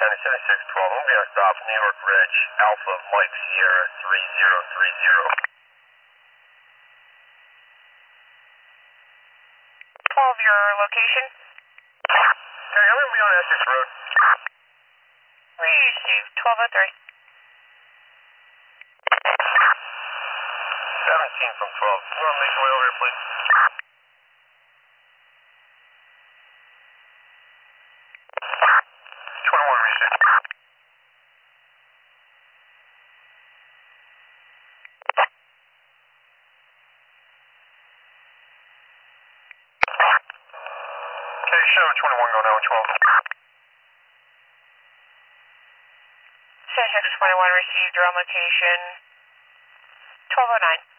9612, I'm going to stop New York Ridge, Alpha Mike Sierra 3030. 12, your location? Hey, I'm going to be on Essex Road. Receive 1203. 17 from 12. You want to make your way over here, please? Okay, show 21 going out 12. 7621 received, your own location, 1209.